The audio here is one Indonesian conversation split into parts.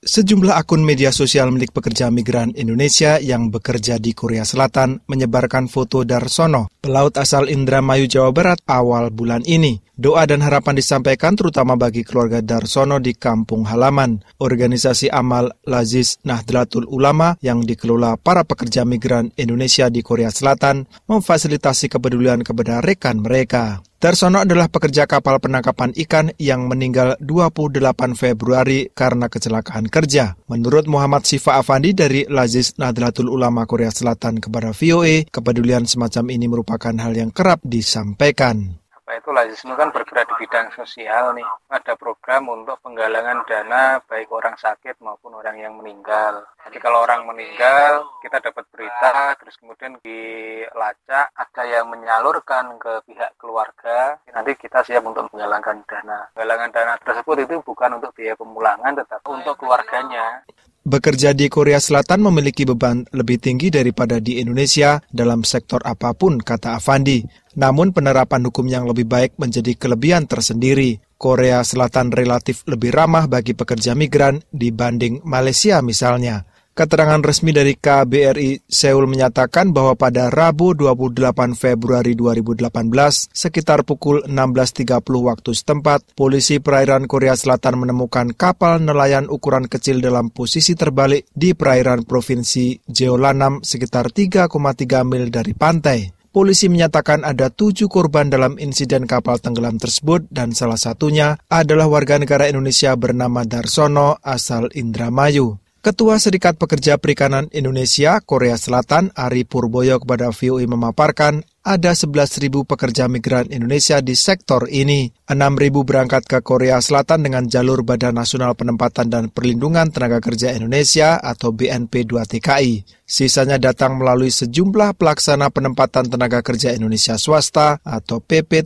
Sejumlah akun media sosial milik pekerja migran Indonesia yang bekerja di Korea Selatan menyebarkan foto Darsono, pelaut asal Indramayu, Jawa Barat, awal bulan ini. Doa dan harapan disampaikan terutama bagi keluarga Darsono di kampung halaman. Organisasi amal Lazis Nahdlatul Ulama yang dikelola para pekerja migran Indonesia di Korea Selatan memfasilitasi kepedulian kepada rekan mereka. Darsono adalah pekerja kapal penangkapan ikan yang meninggal 28 Februari karena kecelakaan kerja. Menurut Muhammad Sifa Afandi dari Lazis Nahdlatul Ulama Korea Selatan kepada VOA, kepedulian semacam ini merupakan hal yang kerap disampaikan. Itu Lazis itu kan bergerak di bidang sosial nih. Ada program untuk penggalangan dana baik orang sakit maupun orang yang meninggal. Jadi kalau orang meninggal, kita dapat berita, terus kemudian dilacak, ada yang menyalurkan ke pihak keluarga. Nanti kita siap untuk menggalangkan dana. Penggalangan dana tersebut itu bukan untuk biaya pemulangan, tetapi untuk keluarganya. Bekerja di Korea Selatan memiliki beban lebih tinggi daripada di Indonesia dalam sektor apapun, kata Afandi. Namun penerapan hukum yang lebih baik menjadi kelebihan tersendiri. Korea Selatan relatif lebih ramah bagi pekerja migran dibanding Malaysia misalnya. Keterangan resmi dari KBRI Seoul menyatakan bahwa pada Rabu 28 Februari 2018, sekitar pukul 16.30 waktu setempat, polisi perairan Korea Selatan menemukan kapal nelayan ukuran kecil dalam posisi terbalik di perairan provinsi Jeollanam sekitar 3,3 mil dari pantai. Polisi menyatakan ada 7 korban dalam insiden kapal tenggelam tersebut dan salah satunya adalah warga negara Indonesia bernama Darsono asal Indramayu. Ketua Serikat Pekerja Perikanan Indonesia Korea Selatan Ari Purboyo kepada VOA memaparkan ada 11.000 pekerja migran Indonesia di sektor ini. 6.000 berangkat ke Korea Selatan dengan jalur Badan Nasional Penempatan dan Perlindungan Tenaga Kerja Indonesia atau BNP 2 TKI. Sisanya datang melalui sejumlah pelaksana penempatan tenaga kerja Indonesia swasta atau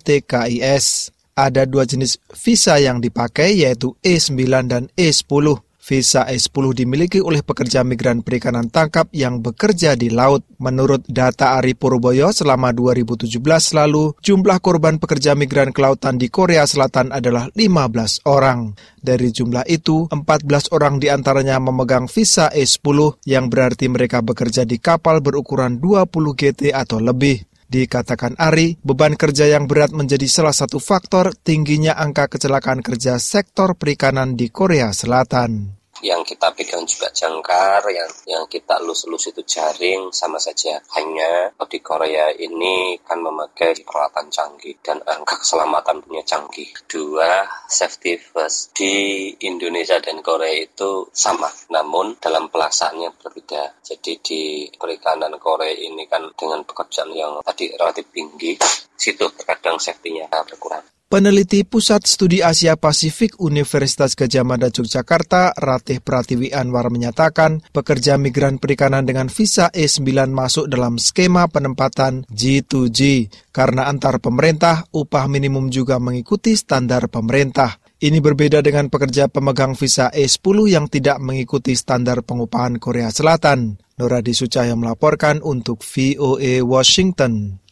PPTKIS. Ada 2 jenis visa yang dipakai yaitu E9 dan E10. Visa E10 dimiliki oleh pekerja migran perikanan tangkap yang bekerja di laut. Menurut data Ari Purboyo, selama 2017 lalu, jumlah korban pekerja migran kelautan di Korea Selatan adalah 15 orang. Dari jumlah itu, 14 orang diantaranya memegang visa E10, yang berarti mereka bekerja di kapal berukuran 20 GT atau lebih. Dikatakan Ari, beban kerja yang berat menjadi salah satu faktor tingginya angka kecelakaan kerja sektor perikanan di Korea Selatan. Yang kita pegang juga jangkar, yang kita elus-elus itu jaring, sama saja. Hanya di Korea ini kan memakai peralatan canggih dan angka keselamatan punya canggih. Kedua, safety first. Di Indonesia dan Korea itu sama, namun dalam pelaksanaannya berbeda. Jadi di perikanan Korea ini kan dengan pekerjaan yang tadi relatif tinggi, situ terkadang safety-nya berkurang. Peneliti Pusat Studi Asia Pasifik Universitas Gadjah Mada Yogyakarta, Ratih Pratiwi Anwar menyatakan pekerja migran perikanan dengan visa E9 masuk dalam skema penempatan G2G karena antar pemerintah upah minimum juga mengikuti standar pemerintah. Ini berbeda dengan pekerja pemegang visa E10 yang tidak mengikuti standar pengupahan Korea Selatan. Nuradi Sucahya melaporkan untuk VOA Washington.